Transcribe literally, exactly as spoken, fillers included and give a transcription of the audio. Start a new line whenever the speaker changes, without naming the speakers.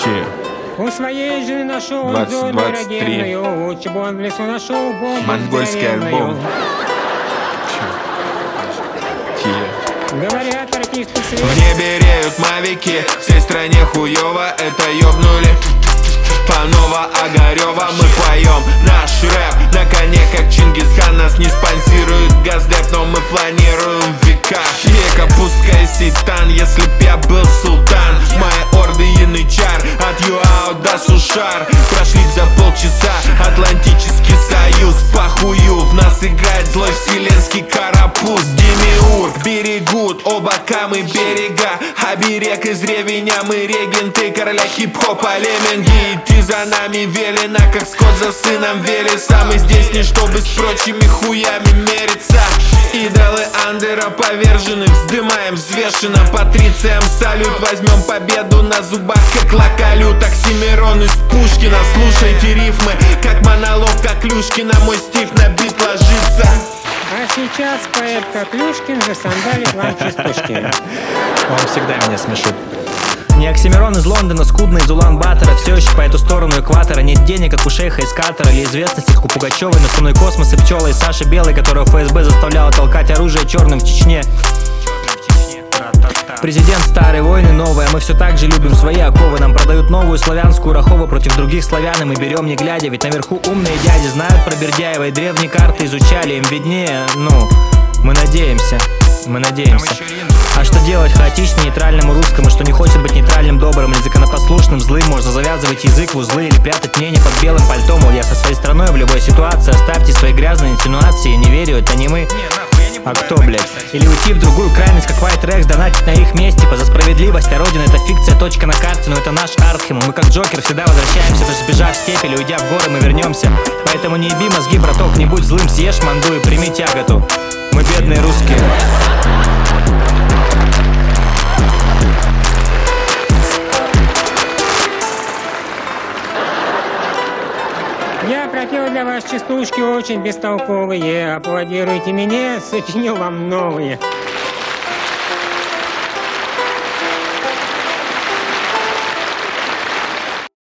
Че?
У своей жены нашел он
двадцать
зону
двадцать три.
эрогенную, чего он в лесу нашел бомбу
Монгольский
здоровенную.
альбом. Че?
Говорят, артисты свет.
В небе реют мавики, всей стране хуёво это ёбнули. Панова Огарева, мы поем наш рэп на коне, как Чингисхан. Нас не спонсирует Газдеп, но мы планируем в веках. Века пускай ситан, если б я был султан. Мои орды янычар, от Юао до Сушар. Прошли за полчаса Атлантический союз. Похую, в нас играет злой вселенский карапуз. Демиург берегут оба камы берега. Оберег из ревеня, мы регенты короля хип-хопа лемминги. Идти за нами велено, как скот за сыном Велеса. Мы здесь не чтобы с прочими хуями мериться. Идолы андера повержены, вздымаем взвешенно. Патрициям салют, возьмем победу на зубах, как локалют. Оксимирон из Пушкина, слушайте рифмы, как монолог Коклюшкина. Мой стих на бит ложится.
А сейчас поэт Коклюшкин засандалит вам частушки.
Он всегда меня смешит. Не Оксимирон из Лондона, скудно из Улан-Батора. Все еще по эту сторону экватора. Нет денег, как у шейха из Катара. Или известности, как у Пугачевой. Но со мной космос и пчелы. И Саша Белый, которого ФСБ заставляла толкать оружие черным в Чечне. Президент старый, войны новые. Мы все так же любим свои оковы. Нам продают новую славянскую Рахову против других славян. И мы берем не глядя. Ведь наверху умные дяди знают про Бердяева. И древние карты изучали, им виднее. Ну, мы надеемся. Мы надеемся. А что делать хаотично нейтральному русскому, что не хочет быть нейтральным, добрым или законопослушным, злым? Можно завязывать язык в узлы или прятать мнение под белым пальтом. Мол, я со своей страной в любой ситуации. Оставьте свои грязные инсинуации. Я не верю, это не мы. А кто, блядь? Или уйти в другую крайность, как White Rex, донатить на их месте. За справедливость, а родина это фикция, точка на карте. Но это наш Артхем, мы как Джокер всегда возвращаемся. Даже сбежав в степь или уйдя в горы, мы вернемся. Поэтому не еби мозги, браток, не будь злым, съешь манду и прими тяготу. Мы бедные русские.
Я пропел для вас частушки очень бестолковые. Аплодируйте мне, сочинил вам новые.